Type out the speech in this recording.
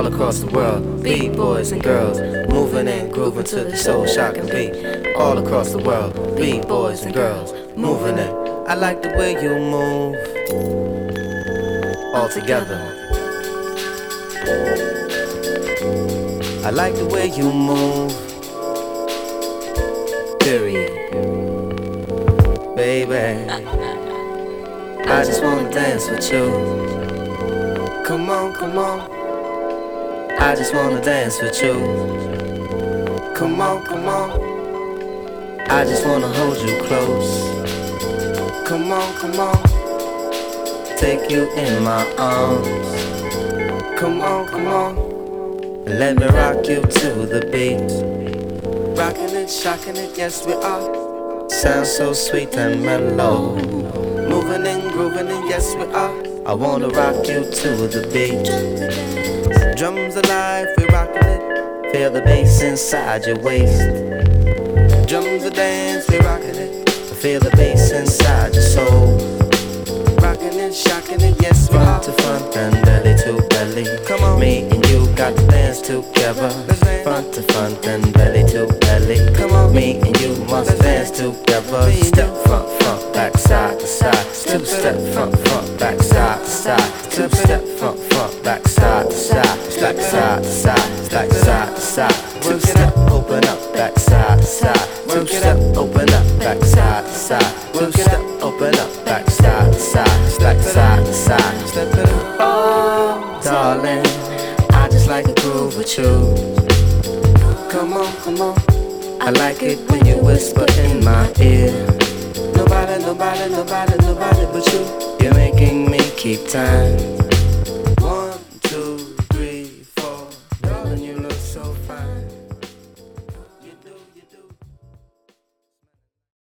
all across the world. Beat boys and girls, moving and grooving to the soul shocking beat. All across the world, beat boys and girls, moving in. I like the way you move, all together. I like the way you move, period. Baby, I just wanna dance with you. Come on, come on, I just wanna dance with you. Come on, come on, I just wanna hold you close. Come on, come on, take you in my arms. Come on, come on, let me rock you to the beat. Rocking it, shocking it, yes we are. Sounds so sweet and mellow. Moving and grooving and yes we are. I wanna rock you to the beat. Drums alive, we rockin' it. Feel the bass inside your waist. Drums a dance, we rockin' it. Feel the bass inside your soul. Rockin' it, shockin' it, yes we are. Front to front and belly to belly. Come on, me and you got to dance together. Front to front and belly to belly. Come on, me and you must dance together. Step front, front, back, side to side. Two step front, front, back, side to side. Two step front, front, back, side to side. Back, side to side, back, side to side. Two step, open up, back, side to side. Two step, open up, back, side to side. Two step, open up, back, side to side. Back, side to side. Step it up. Oh, darling, I just like to groove with you. Come on, come on, I like it when you whisper in my ear. Nobody, nobody, nobody, nobody but you. You're making me keep time.